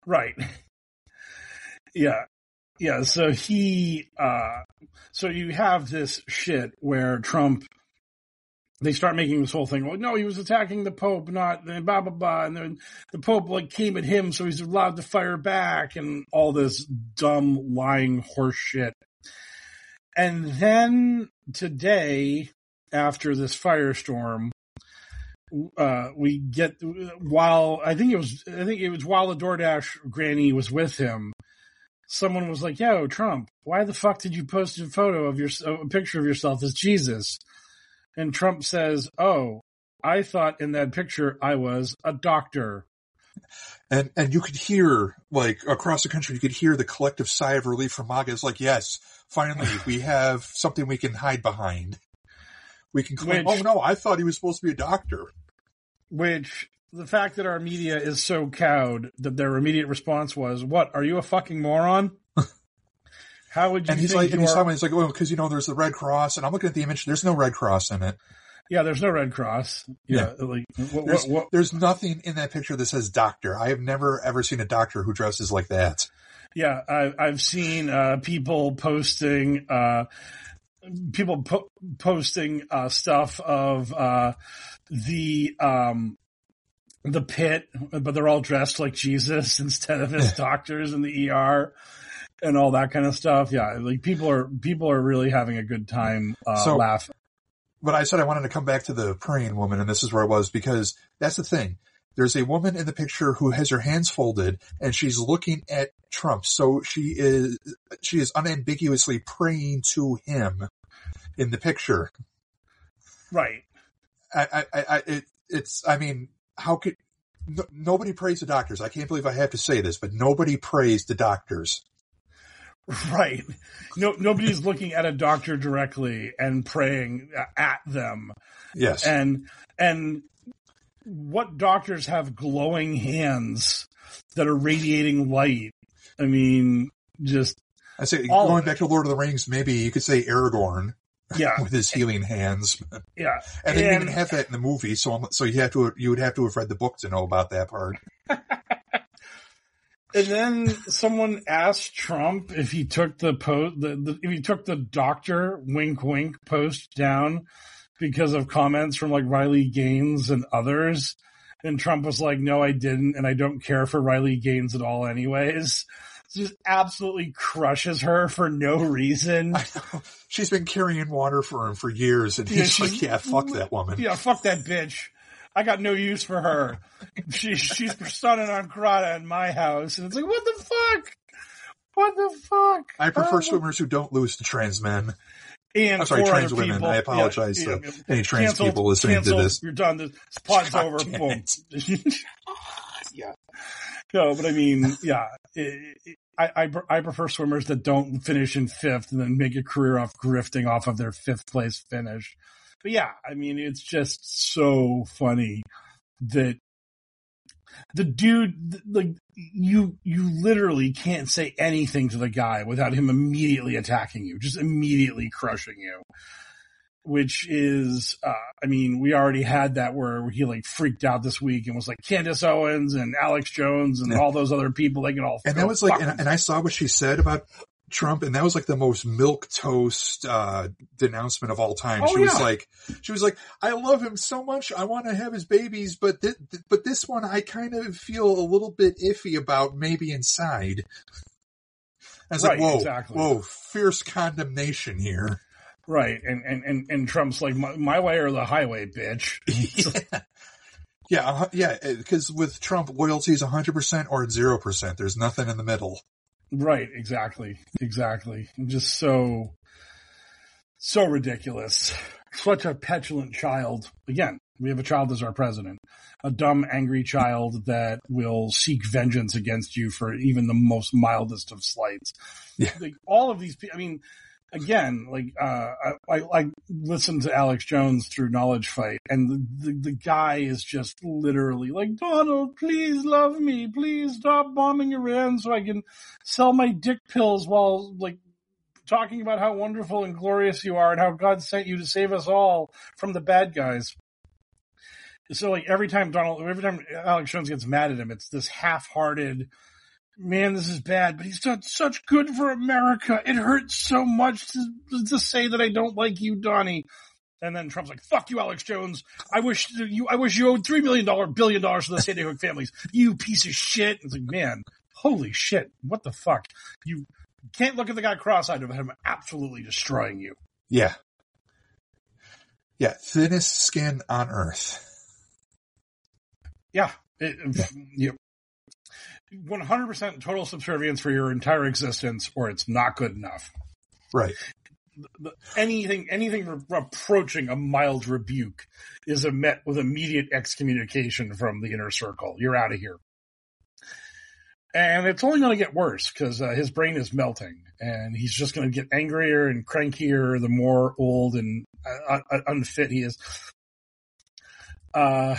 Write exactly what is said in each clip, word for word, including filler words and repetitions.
Right. Yeah. Yeah. So he, uh, so you have this shit where Trump, they start making this whole thing. Well, no, he was attacking the Pope, not blah, blah, blah. And then the Pope like came at him, so he's allowed to fire back and all this dumb lying horse shit. And then today, after this firestorm, uh, we get, while, I think it was, I think it was while the DoorDash granny was with him, someone was like, yo, Trump, why the fuck did you post a photo of your, a picture of yourself as Jesus? And Trump says, oh, I thought in that picture I was a doctor. And and you could hear, like, across the country, you could hear the collective sigh of relief from MAGA. It's like, yes, finally, we have something we can hide behind. We can claim, which, oh, no, I thought he was supposed to be a doctor. Which, the fact that our media is so cowed that their immediate response was, what, are you a fucking moron? How would you and he's think like, you and he's are... talking, he's like, well, because, you know, there's the Red Cross, and I'm looking at the image, there's no Red Cross in it. Yeah, there's no Red Cross. Yeah, yeah. Like what, there's, what, what? there's nothing in that picture that says doctor. I have never ever seen a doctor who dresses like that. Yeah, I, I've seen uh, people posting, uh, people po- posting uh, stuff of uh, the um, the pit, but they're all dressed like Jesus instead of as doctors in the E R. And all that kind of stuff. Yeah, like people are people are really having a good time uh, so, laughing. But I said I wanted to come back to the praying woman, and this is where I was, because that's the thing. There's a woman in the picture who has her hands folded, and she's looking at Trump. So she is she is unambiguously praying to him in the picture. Right. I, I, I it, it's. I mean, how could no, nobody prays to doctors? I can't believe I have to say this, but nobody prays to doctors. Right. No, nobody's looking at a doctor directly and praying at them. Yes. And, and what doctors have glowing hands that are radiating light? I mean, just. I say, going back to Lord of the Rings, maybe you could say Aragorn. Yeah. With his healing hands. Yeah. And they didn't even have that in the movie, so, so you have to, you would have to have read the book to know about that part. And then someone asked Trump if he took the post, the, the, if he took the doctor wink wink post down because of comments from like Riley Gaines and others. And Trump was like, no, I didn't. And I don't care for Riley Gaines at all anyways. Just absolutely crushes her for no reason. I know. She's been carrying water for him for years. And he's yeah, like, yeah, fuck that woman. Yeah, fuck that bitch. I got no use for her. She, she's persona non grata in my house. And it's like, what the fuck? What the fuck? I prefer oh. swimmers who don't lose to trans men. And I'm sorry, trans women. People. I apologize yeah, to yeah, any trans canceled, people listening canceled, to this. You're done. This pod's God over. Boom. Yeah. No, but I mean, yeah. It, it, I, I, I prefer swimmers that don't finish in fifth and then make a career off grifting off of their fifth place finish. But yeah, I mean, it's just so funny that the dude, like, you, you literally can't say anything to the guy without him immediately attacking you, just immediately crushing you. Which is, uh, I mean, we already had that where he like freaked out this week and was like Candace Owens and Alex Jones and yeah. all those other people. They can all, and that was like, and, and I saw what she said about Trump, and that was like the most milquetoast uh denouncement of all time. Oh, she was yeah. like, she was like, I love him so much, I want to have his babies, but th- th- but this one I kind of feel a little bit iffy about, maybe inside. I was right, like, whoa, exactly. whoa, fierce condemnation here. Right, and and and, and Trump's like, my, my way or the highway, bitch. yeah, yeah, uh, yeah. Because with Trump, loyalty is a hundred percent or zero percent. There's nothing in the middle. Right, exactly, exactly. Just so, so ridiculous. Such a petulant child. Again, we have a child as our president. A dumb, angry child that will seek vengeance against you for even the most mildest of slights. Yeah. Like, all of these people, I mean, again, like, uh, I, I listened to Alex Jones through Knowledge Fight, and the, the, the guy is just literally like, Donald, please love me. Please stop bombing Iran so I can sell my dick pills while, like, talking about how wonderful and glorious you are and how God sent you to save us all from the bad guys. So, like, every time Donald, every time Alex Jones gets mad at him, it's this half-hearted, man, this is bad, but he's done such good for America. It hurts so much to, to say that I don't like you, Donnie. And then Trump's like, fuck you, Alex Jones. I wish you, I wish you owed three million dollars, billion dollars to the Sandy Hook families. You piece of shit. It's like, man, holy shit. What the fuck? You can't look at the guy cross-eyed about him absolutely destroying you. Yeah. Yeah. Thinnest skin on earth. Yeah. It, yeah. You, one hundred percent total subservience for your entire existence, or it's not good enough. Right. Anything, anything re- approaching a mild rebuke is a met with immediate excommunication from the inner circle. You're out of here. And it's only going to get worse because uh, his brain is melting and he's just going to get angrier and crankier the more old and uh, uh, unfit he is. Uh,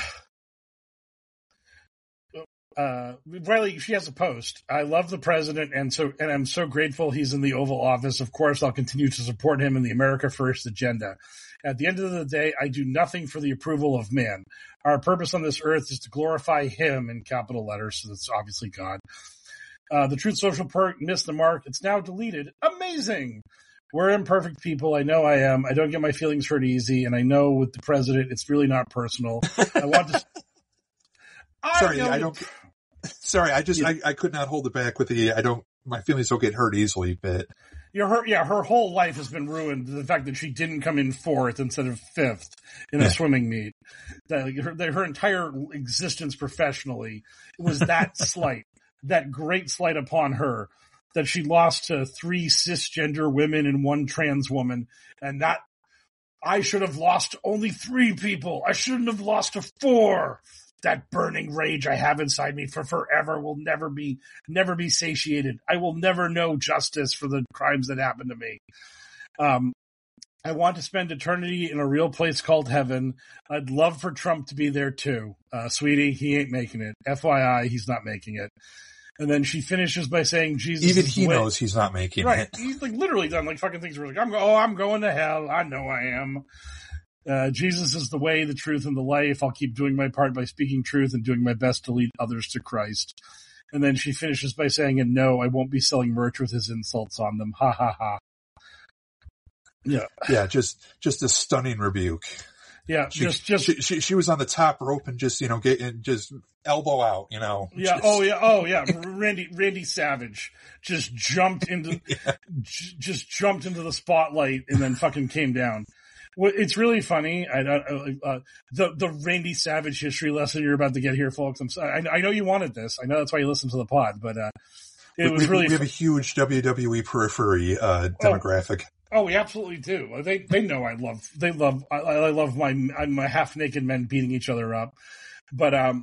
Uh, Riley, she has a post. I love the president, and so and I'm so grateful he's in the Oval Office. Of course, I'll continue to support him in the America First agenda. At the end of the day, I do nothing for the approval of man. Our purpose on this earth is to glorify him in capital letters, so that's obviously God. Uh, the Truth Social perk missed the mark. It's now deleted. Amazing! We're imperfect people. I know I am. I don't get my feelings hurt easy, and I know with the president, it's really not personal. I want to... I Sorry, know I don't... Sorry, I just, yeah. I, I could not hold it back with the, I don't, my feelings don't get hurt easily, but. Yeah, her, yeah, her whole life has been ruined. The fact that she didn't come in fourth instead of fifth in a yeah. swimming meet. That, her, her entire existence professionally was that slight, that great slight upon her, that she lost to three cisgender women and one trans woman. And that, I should have lost to only three people. I shouldn't have lost to four. That burning rage I have inside me for forever will never be, never be satiated. I will never know justice for the crimes that happened to me. Um, I want to spend eternity in a real place called heaven. I'd love for Trump to be there too. Uh, sweetie, he ain't making it. F Y I, he's not making it. And then she finishes by saying, Jesus, even he knows he's not making right. it. He's like literally done like fucking things where like, I'm, oh, I'm going to hell. I know I am. Uh, Jesus is the way, the truth, and the life. I'll keep doing my part by speaking truth and doing my best to lead others to Christ. And then she finishes by saying, and no, I won't be selling merch with his insults on them. Ha ha ha. Yeah. Yeah, just, just a stunning rebuke. Yeah, she, just, just. She, she, she was on the top rope and just, you know, get and just elbow out, you know. Yeah. Just... Oh, yeah. Oh, yeah. Randy, Randy Savage just jumped into, yeah. j- just jumped into the spotlight and then fucking came down. Well, it's really funny. I, uh, the the Randy Savage history lesson you're about to get here, folks. I'm sorry. I, I know you wanted this. I know that's why you listened to the pod, but uh, it we, was we, really. We have a huge W W E periphery uh, demographic. Oh, oh, we absolutely do. They they know I love. They love. I, I love my my half naked men beating each other up, but um.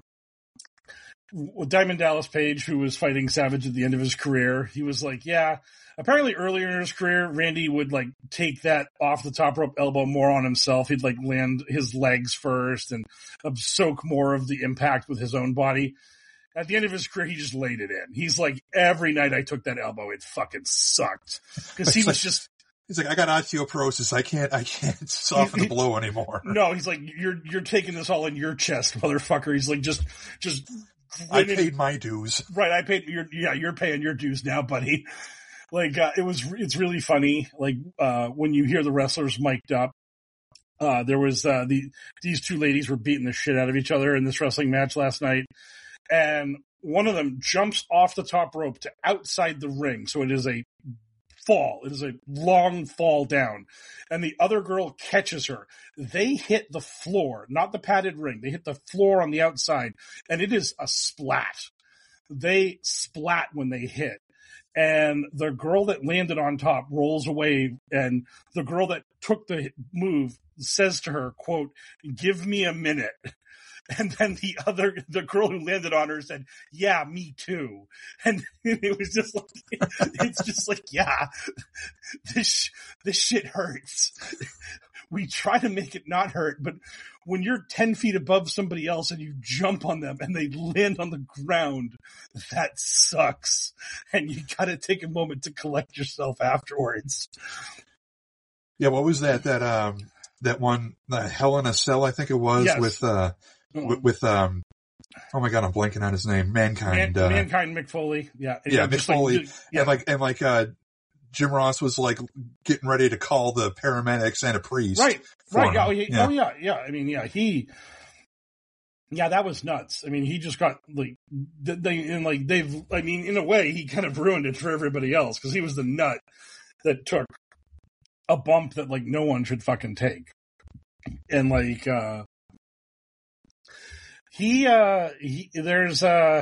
Diamond Dallas Page, who was fighting Savage at the end of his career, he was like, yeah, apparently earlier in his career, Randy would like take that off the top rope elbow more on himself. He'd like land his legs first and soak more of the impact with his own body. At the end of his career, he just laid it in. He's like, every night I took that elbow, it fucking sucked. Cause he was like, just, he's like, I got osteoporosis. I can't, I can't soften the blow anymore. No, he's like, you're, you're taking this all in your chest, motherfucker. He's like, just, just, I paid my dues. Right, I paid your yeah, you're paying your dues now, buddy. Like uh, it was it's really funny like uh when you hear the wrestlers mic'd up. Uh there was uh the these two ladies were beating the shit out of each other in this wrestling match last night. And one of them jumps off the top rope to outside the ring. So it is a fall. It is a long fall down. And the other girl catches her. They hit the floor, not the padded ring. They hit the floor on the outside, and it is a splat. They splat when they hit. And the girl that landed on top rolls away, and the girl that took the move says to her, quote, "Give me a minute." And then the other, the girl who landed on her said, "Yeah, me too." And it was just like, it's just like, yeah, this, this shit hurts. We try to make it not hurt, but when you're ten feet above somebody else and you jump on them and they land on the ground, that sucks. And you gotta take a moment to collect yourself afterwards. Yeah, what was that, that, um, that one, the Hell in a Cell, I think it was, yes. with, uh, with, with, um, Oh my god, I'm blanking on his name. Mankind. Man, uh, Mankind Mick Foley. Yeah. Yeah, Mick Foley. Like, yeah. And like, and like, uh, Jim Ross was like getting ready to call the paramedics and a priest. Right. Right. Yeah, oh, yeah. yeah. Oh, yeah. Yeah. I mean, yeah, he, yeah, that was nuts. I mean, he just got like, they, and like, they've, I mean, in a way, he kind of ruined it for everybody else because he was the nut that took a bump that like no one should fucking take. And like, uh, he, uh, he, there's, uh,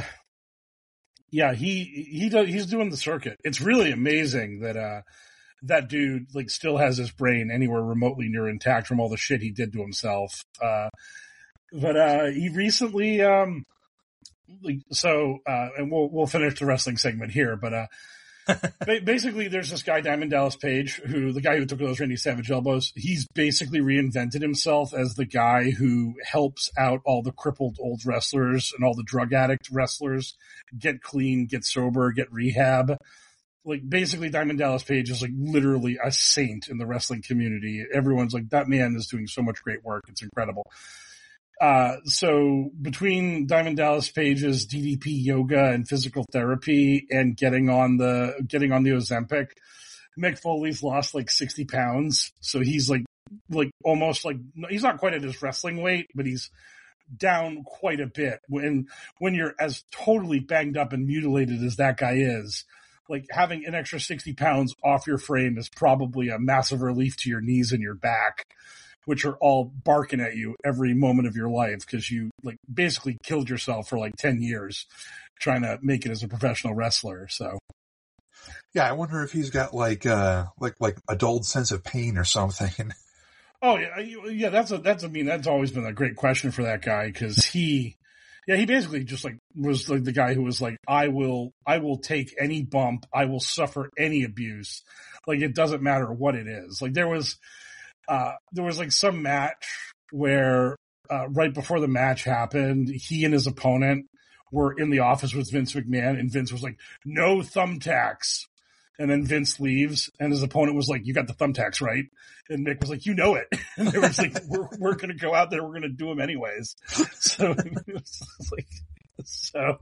yeah, he, he does, he's doing the circuit. It's really amazing that, uh, that dude like still has his brain anywhere remotely near intact from all the shit he did to himself. Uh, but, uh, he recently, um, like, so, uh, and we'll, we'll finish the wrestling segment here, but, uh, basically, there's this guy, Diamond Dallas Page, who, the guy who took those Randy Savage elbows, he's basically reinvented himself as the guy who helps out all the crippled old wrestlers and all the drug addict wrestlers get clean, get sober, get rehab. Like, basically, Diamond Dallas Page is like literally a saint in the wrestling community. Everyone's like, that man is doing so much great work. It's incredible. Uh, so between Diamond Dallas Page's D D P yoga and physical therapy and getting on the, getting on the Ozempic, Mick Foley's lost like sixty pounds. So he's like, like almost like, he's not quite at his wrestling weight, but he's down quite a bit. When, when you're as totally banged up and mutilated as that guy is, like having an extra sixty pounds off your frame is probably a massive relief to your knees and your back, which are all barking at you every moment of your life because you like basically killed yourself for like ten years trying to make it as a professional wrestler. So, yeah, I wonder if he's got like, uh, like, like a dulled sense of pain or something. Oh yeah. Yeah. That's a, that's, I mean, that's always been a great question for that guy. Cause he, yeah, he basically just like was like the guy who was like, I will, I will take any bump. I will suffer any abuse. Like it doesn't matter what it is. Like there was, Uh, there was like some match where, uh, right before the match happened, he and his opponent were in the office with Vince McMahon and Vince was like, no thumbtacks. And then Vince leaves and his opponent was like, you got the thumbtacks, right? And Mick was like, you know it. And they were like, we're, we're going to go out there. We're going to do them anyways. So it was like, so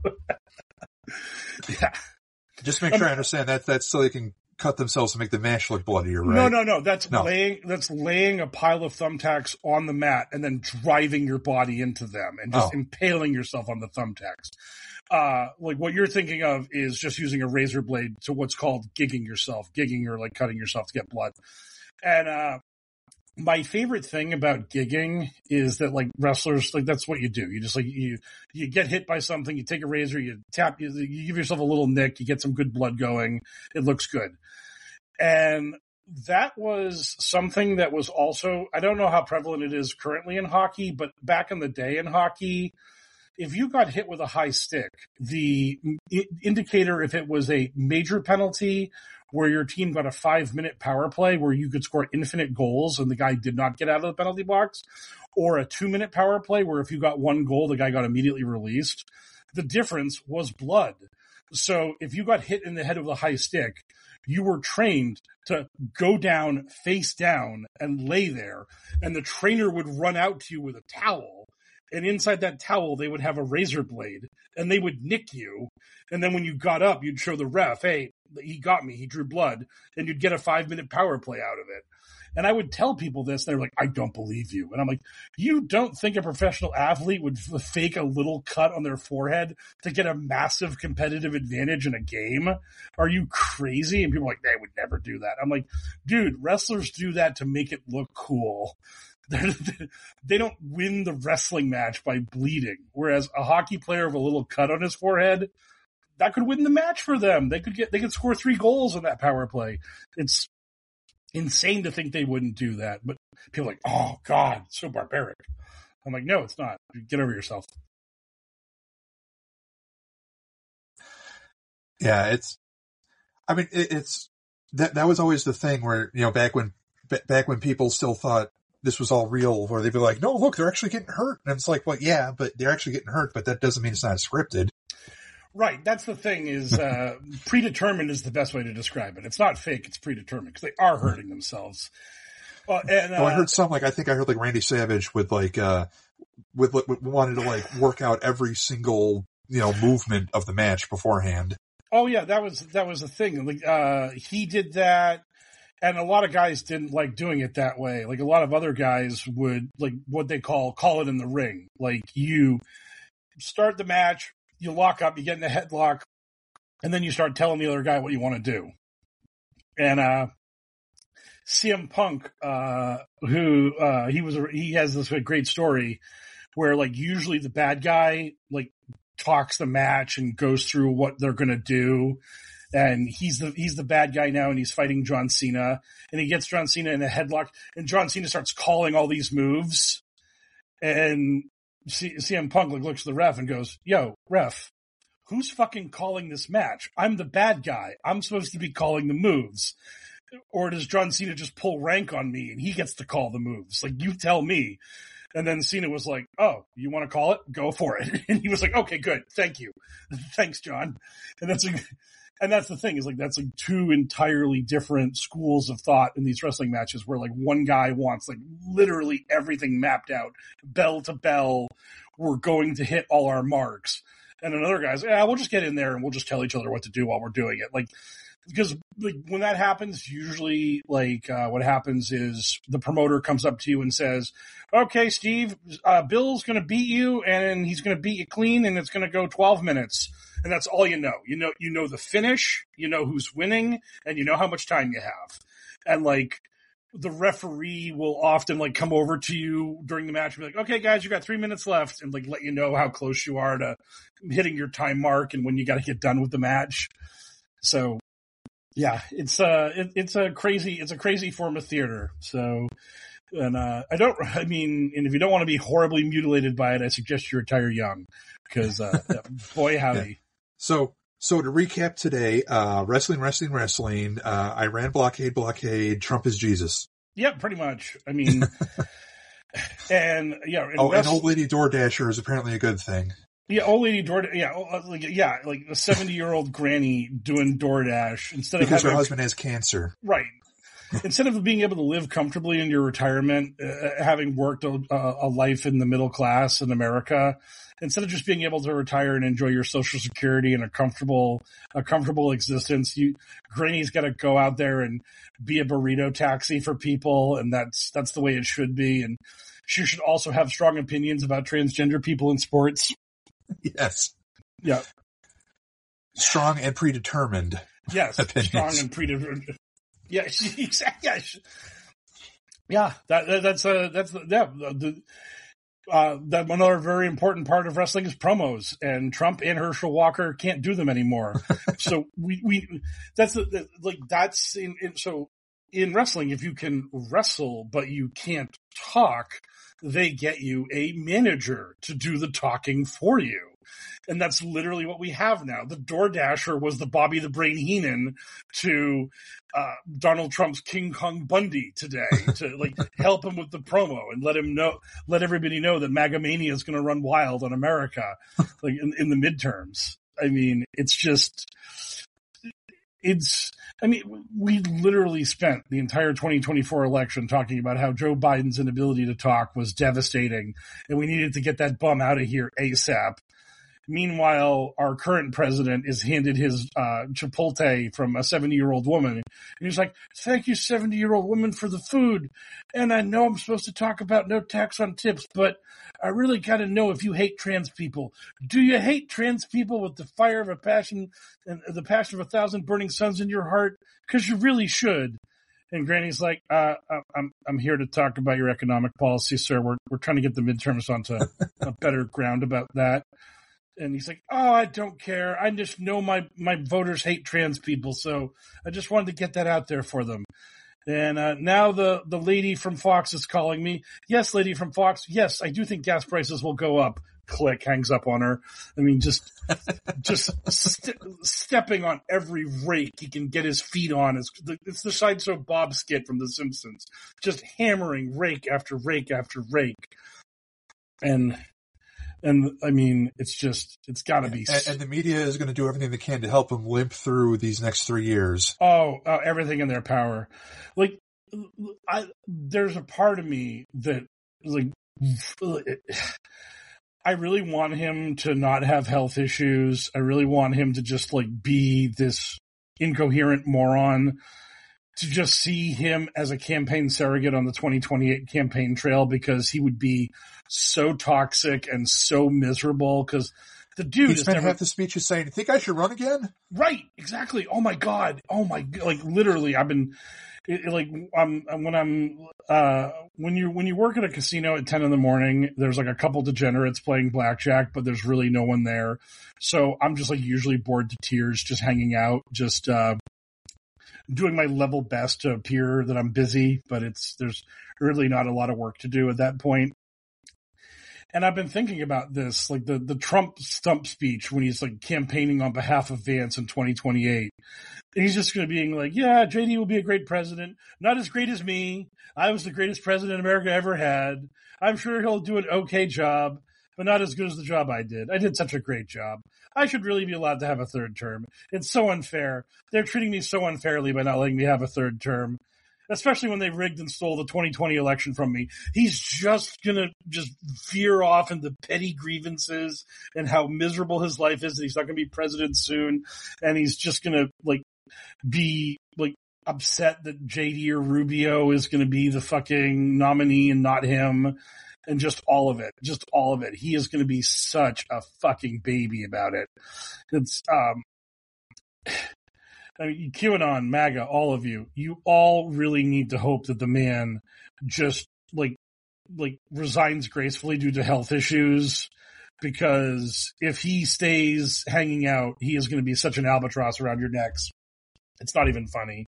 yeah. Just make sure um, I understand that that's so they can cut themselves to make the match look bloodier, right? No, no, no. That's no. laying, that's laying a pile of thumbtacks on the mat and then driving your body into them and just oh. impaling yourself on the thumbtacks. Uh, like what you're thinking of is just using a razor blade to what's called gigging yourself, gigging or like cutting yourself to get blood. And, uh, my favorite thing about gigging is that like wrestlers, like that's what you do. You just like, you, you get hit by something, you take a razor, you tap, you, you give yourself a little nick, you get some good blood going. It looks good. And that was something that was also, I don't know how prevalent it is currently in hockey, but back in the day in hockey, if you got hit with a high stick, the indicator, if it was a major penalty where your team got a five minute power play where you could score infinite goals and the guy did not get out of the penalty box, or a two minute power play where if you got one goal, the guy got immediately released, the difference was blood. So if you got hit in the head with a high stick, you were trained to go down, face down, and lay there. And the trainer would run out to you with a towel. And inside that towel, they would have a razor blade. And they would nick you. And then when you got up, you'd show the ref, hey, he got me, he drew blood. And you'd get a five-minute power play out of it. And I would tell people this, and they're like, I don't believe you. And I'm like, you don't think a professional athlete would f- fake a little cut on their forehead to get a massive competitive advantage in a game? Are you crazy? And people are like, they would never do that. I'm like, dude, wrestlers do that to make it look cool. They don't win the wrestling match by bleeding. Whereas a hockey player with a little cut on his forehead, that could win the match for them. They could get, they could score three goals on that power play. It's insane to think they wouldn't do that, but people are like, oh God, so barbaric. I'm like, no, it's not. Get over yourself. Yeah, it's, I mean, it, it's, that, that was always the thing where, you know, back when, b- back when people still thought this was all real, where they'd be like, no, look, they're actually getting hurt. And it's like, well, yeah, but they're actually getting hurt, but that doesn't mean it's not scripted. Right. That's the thing is, uh, predetermined is the best way to describe it. It's not fake. It's predetermined because they are hurting themselves. Uh, and, uh, oh, I heard some, like, I think I heard like Randy Savage with like, uh, with, with wanted to like work out every single, you know, movement of the match beforehand. Oh yeah, that was that was the thing. Like uh, he did that, and a lot of guys didn't like doing it that way. Like a lot of other guys would like what they call call it in the ring. Like you start the match, you lock up, you get in a headlock, and then you start telling the other guy what you want to do. And uh, C M Punk, uh, who uh, he was, he has this great story where like usually the bad guy like talks the match and goes through what they're going to do. And he's the, he's the bad guy now, and he's fighting John Cena, and he gets John Cena in a headlock, and John Cena starts calling all these moves. And C- CM Punk like looks at the ref and goes, yo, ref, who's fucking calling this match? I'm the bad guy. I'm supposed to be calling the moves. Or does John Cena just pull rank on me and he gets to call the moves? Like, you tell me. And then Cena was like, oh, you want to call it? Go for it. And he was like, okay, good. Thank you. Thanks, John. And that's like, and that's the thing is like, that's like two entirely different schools of thought in these wrestling matches where like one guy wants like literally everything mapped out, bell to bell. We're going to hit all our marks. And another guy's, yeah, we'll just get in there and we'll just tell each other what to do while we're doing it. Like, because like when that happens, usually like uh, what happens is the promoter comes up to you and says, okay, Steve, uh, Bill's going to beat you and he's going to beat you clean and it's going to go twelve minutes. And that's all you know. You know, you know the finish, you know who's winning, and you know how much time you have. And like the referee will often like come over to you during the match and be like, okay, guys, you got three minutes left, and like let you know how close you are to hitting your time mark and when you got to get done with the match. So yeah, it's uh it, it's a crazy it's a crazy form of theater. So, and uh, I don't I mean, and if you don't want to be horribly mutilated by it, I suggest you retire young, because uh, boy howdy. Yeah. So so to recap today, uh, wrestling, wrestling, wrestling. Uh, Iran blockade, blockade. Trump is Jesus. Yeah, pretty much. I mean, and yeah. And oh, rest- and old lady DoorDasher is apparently a good thing. Yeah, old lady DoorDash. Yeah, like yeah, like a seventy-year-old granny doing DoorDash instead of because having, her husband has cancer. Right. Instead of being able to live comfortably in your retirement, uh, having worked a, a life in the middle class in America, instead of just being able to retire and enjoy your Social Security and a comfortable, a comfortable existence, you granny's got to go out there and be a burrito taxi for people, and that's that's the way it should be. And she should also have strong opinions about transgender people in sports. Yes. Yeah. Strong and predetermined. Yes. Opinions. Strong and predetermined. Yeah. Exactly. Yeah. Yeah. That, that that's a, that's the, yeah. The, uh, that another very important part of wrestling is promos, and Trump and Herschel Walker can't do them anymore. So we, we, that's the, like, that's in, in, so in wrestling, if you can wrestle, but you can't talk, they get you a manager to do the talking for you. And that's literally what we have now. The DoorDasher was the Bobby the Brain Heenan to uh, Donald Trump's King Kong Bundy today to like help him with the promo and let him know, let everybody know that MAGA Mania is going to run wild on America, like in, in the midterms. I mean, it's just, it's, I mean, we literally spent the entire twenty twenty-four election talking about how Joe Biden's inability to talk was devastating, and we needed to get that bum out of here ASAP. Meanwhile, our current president is handed his uh, Chipotle from a seventy-year-old woman. And he's like, thank you, seventy-year-old woman, for the food. And I know I'm supposed to talk about no tax on tips, but I really got to know if you hate trans people. Do you hate trans people with the fire of a passion and the passion of a thousand burning suns in your heart? Because you really should. And Granny's like, uh, I'm I'm here to talk about your economic policy, sir. We're we're trying to get the midterms onto a better ground about that. And he's like, oh, I don't care. I just know my, my voters hate trans people, so I just wanted to get that out there for them. And uh, now the, the lady from Fox is calling me. Yes, lady from Fox. Yes, I do think gas prices will go up. Click, hangs up on her. I mean, just just st- stepping on every rake he can get his feet on. It's the, it's the Sideshow Bob skit from The Simpsons. Just hammering rake after rake after rake. And... And I mean, it's just, it's gotta be. And, and the media is going to do everything they can to help him limp through these next three years. Oh, uh, everything in their power. Like, I, there's a part of me that, like, I really want him to not have health issues. I really want him to just like be this incoherent moron, to just see him as a campaign surrogate on the twenty twenty-eight campaign trail, because he would be so toxic and so miserable, because the dude he is spent never... half the speech is saying, think I should run again? Right, exactly. Oh my God. Oh my, like literally I've been it, like, I'm, when I'm, uh, when you, when you work at a casino at ten in the morning, there's like a couple degenerates playing blackjack, but there's really no one there. So I'm just like usually bored to tears, just hanging out, just, uh, doing my level best to appear that I'm busy, but it's, there's really not a lot of work to do at that point. And I've been thinking about this, like the, the Trump stump speech when he's like campaigning on behalf of Vance in twenty twenty-eight. And he's just going to be like, yeah, J D will be a great president. Not as great as me. I was the greatest president America ever had. I'm sure he'll do an okay job, but not as good as the job I did. I did such a great job. I should really be allowed to have a third term. It's so unfair. They're treating me so unfairly by not letting me have a third term. Especially when they rigged and stole the twenty twenty election from me. He's just gonna just veer off into petty grievances and how miserable his life is, that he's not gonna be president soon. And he's just gonna, like, be, like, upset that J D or Rubio is gonna be the fucking nominee and not him. And just all of it. Just all of it. He is gonna be such a fucking baby about it. It's, um... I mean, QAnon, MAGA, all of you, you all really need to hope that the man just, like, like resigns gracefully due to health issues, because if he stays hanging out, he is going to be such an albatross around your necks. It's not even funny.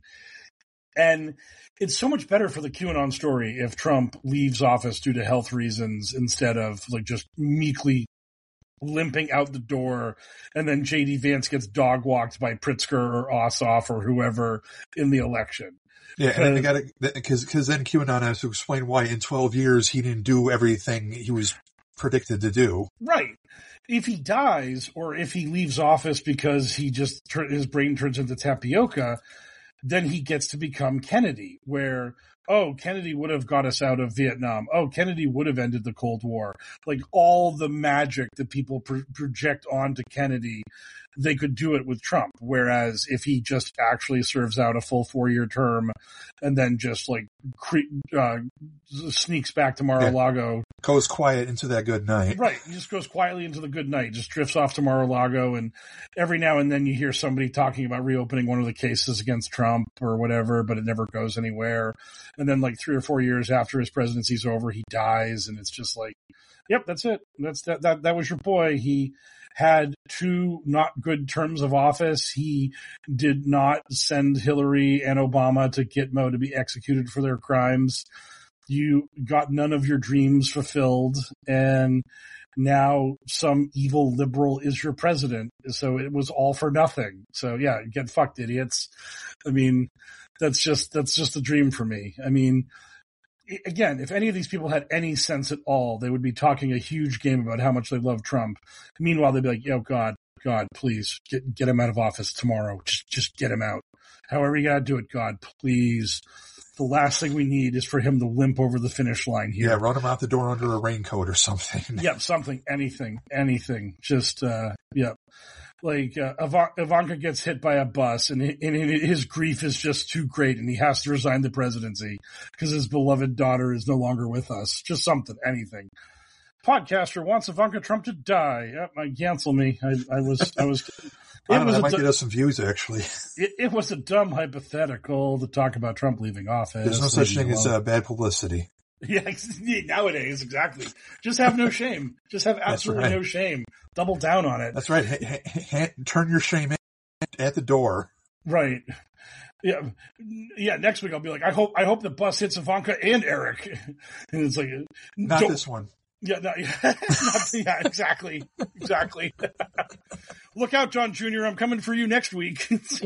And it's so much better for the QAnon story if Trump leaves office due to health reasons instead of, like, just meekly limping out the door, and then J D Vance gets dog walked by Pritzker or Ossoff or whoever in the election. Yeah, and they got to, because because then QAnon has to explain why in twelve years he didn't do everything he was predicted to do. Right. If he dies, or if he leaves office because he just his brain turns into tapioca, then he gets to become Kennedy, where, oh, Kennedy would have got us out of Vietnam. Oh, Kennedy would have ended the Cold War. Like, all the magic that people pro- project onto Kennedy, they could do it with Trump. Whereas if he just actually serves out a full four-year term and then just, like, cre- uh, sneaks back to Mar-a-Lago. Yeah. Goes quiet into that good night. Right. He just goes quietly into the good night, just drifts off to Mar-a-Lago, and every now and then you hear somebody talking about reopening one of the cases against Trump or whatever, but it never goes anywhere. And then, like, three or four years after his presidency's over, he dies, and it's just like, yep, that's it. That's that, that, that was your boy. He had two not good terms of office. He did not send Hillary and Obama to Gitmo to be executed for their crimes. You got none of your dreams fulfilled, and now some evil liberal is your president. So it was all for nothing. So yeah, get fucked, idiots. I mean, that's just, that's just a dream for me. I mean, again, if any of these people had any sense at all, they would be talking a huge game about how much they love Trump. Meanwhile, they'd be like, "Oh God, God, please get get him out of office tomorrow. Just just get him out. However you gotta do it, God, please." The last thing we need is for him to limp over the finish line here. Yeah, run him out the door under a raincoat or something. Yep, something, anything, anything. Just, uh, yep. Like, uh, Iv- Ivanka gets hit by a bus, and, and his grief is just too great, and he has to resign the presidency because his beloved daughter is no longer with us. Just something, anything. Podcaster wants Ivanka Trump to die. Yep, I cancel me. I, I was, I was. I don't know, that might get us some views, actually. It, it was a dumb hypothetical to talk about Trump leaving office. There's no such thing as uh, bad publicity. Yeah, nowadays, exactly. Just have no shame. Just have absolutely right. no shame. Double down on it. That's right. Ha- ha- ha- turn your shame at the door. Right. Yeah. Yeah. Next week I'll be like, I hope, I hope the bus hits Ivanka and Eric. And it's like, not this one. Yeah, no, yeah, not, yeah, exactly, exactly. Look out, John Junior I'm coming for you next week.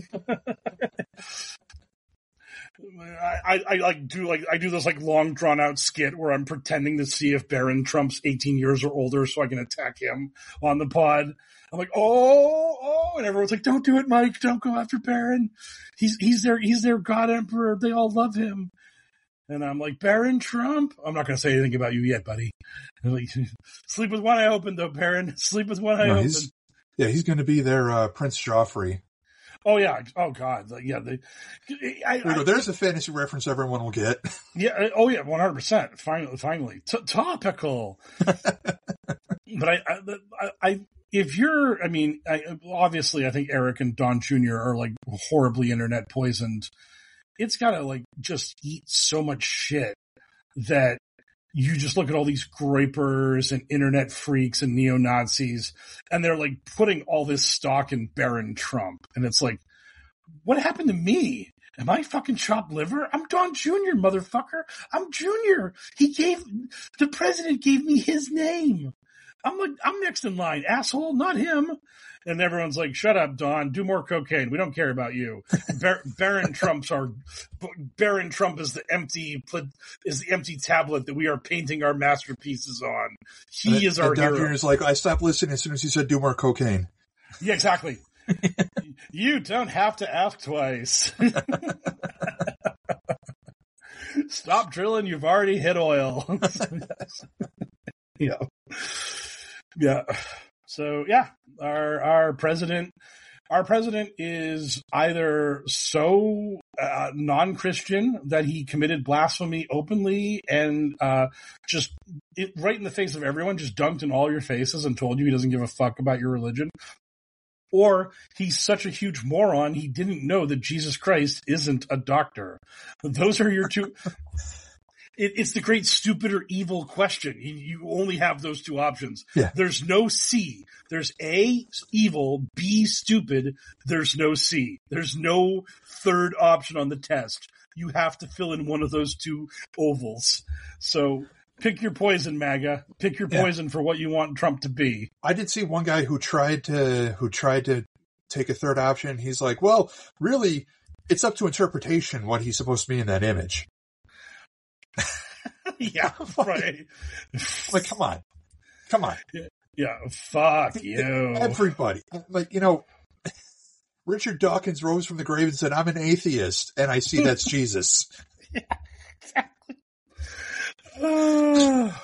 I, I, I like do like I do this like long drawn out skit where I'm pretending to see if Barron Trump's eighteen years or older, so I can attack him on the pod. I'm like, oh, oh, and everyone's like, don't do it, Mike. Don't go after Barron. He's he's their he's their God Emperor. They all love him. And I'm like, Barron Trump? I'm not going to say anything about you yet, buddy. Like, sleep with one eye open, though, Barron. Sleep with one eye no, open. He's, yeah, he's going to be their uh, Prince Joffrey. Oh, yeah. Oh, God. Like, yeah. They, I, there I, There's a fantasy reference everyone will get. Yeah. Oh, yeah. one hundred percent. Finally. Finally. T- topical. But I, I, I, if you're, I mean, I, obviously, I think Eric and Don Junior are like horribly internet poisoned. It's got to like just eat so much shit that you just look at all these gripers and internet freaks and neo-Nazis, and they're like putting all this stock in Barron Trump. And it's like, what happened to me? Am I fucking chopped liver? I'm Don Junior, motherfucker. I'm Junior. He gave, the president gave me his name. I'm like, I'm next in line, asshole, not him. And everyone's like, shut up, Don. Do more cocaine. We don't care about you. Bar- Barron Trump's our, Barron Trump is the empty, is the empty tablet that we are painting our masterpieces on. He and, is our and Don hero. Junior's like, I stopped listening as soon as he said do more cocaine. Yeah, exactly. You don't have to ask twice. Stop drilling. You've already hit oil. Yeah. Yeah. So yeah, our, our president, our president is either so uh, non-Christian that he committed blasphemy openly and uh, just it, right in the face of everyone, just dunked in all your faces and told you he doesn't give a fuck about your religion. Or he's such a huge moron, he didn't know that Jesus Christ isn't a doctor. Those are your two... It, it's the great stupid or evil question. You, you only have those two options. Yeah. There's no C. There's A, evil, B, stupid. There's no C. There's no third option on the test. You have to fill in one of those two ovals. So pick your poison, MAGA. Pick your poison yeah. for what you want Trump to be. I did see one guy who tried to who tried to take a third option. He's like, well, really, it's up to interpretation what he's supposed to be in that image. Yeah, right. Like, come on. Come on. Yeah, yeah, fuck you. Everybody. Like, you know, Richard Dawkins rose from the grave and said, I'm an atheist, and I see that's Jesus. Yeah, exactly. Oh.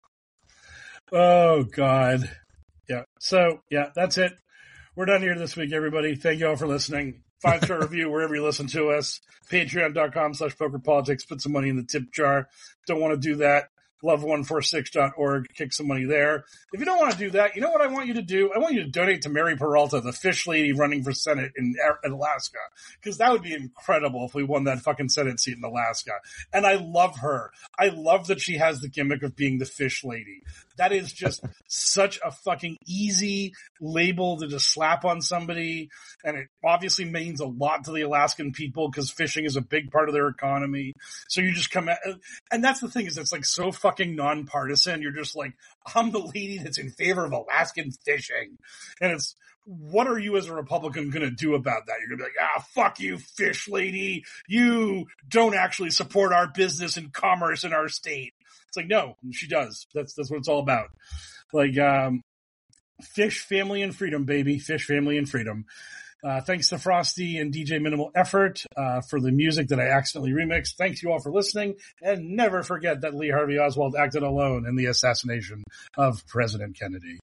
Oh, God. Yeah. So, yeah, that's it. We're done here this week, everybody. Thank you all for listening. Five-star review wherever you listen to us. Patreon.com slash poker politics. Put some money in the tip jar. Don't want to do that. love one forty-six dot org. Kick some money there. If you don't want to do that, you know what I want you to do? I want you to donate to Mary Peralta, the fish lady running for Senate in, in Alaska. Because that would be incredible if we won that fucking Senate seat in Alaska. And I love her. I love that she has the gimmick of being the fish lady. That is just such a fucking easy label to just slap on somebody. And it obviously means a lot to the Alaskan people because fishing is a big part of their economy. So you just come at, and that's the thing is it's like so fucking nonpartisan. You're just like, I'm the lady that's in favor of Alaskan fishing. And it's, what are you as a Republican going to do about that? You're going to be like, ah, fuck you, fish lady. You don't actually support our business and commerce in our state. It's like, no, she does. That's that's what it's all about. Like, um, fish, family, and freedom, baby. Fish, family, and freedom. Uh, thanks to Frosty and D J Minimal Effort uh, for the music that I accidentally remixed. Thanks you all for listening. And never forget that Lee Harvey Oswald acted alone in the assassination of President Kennedy.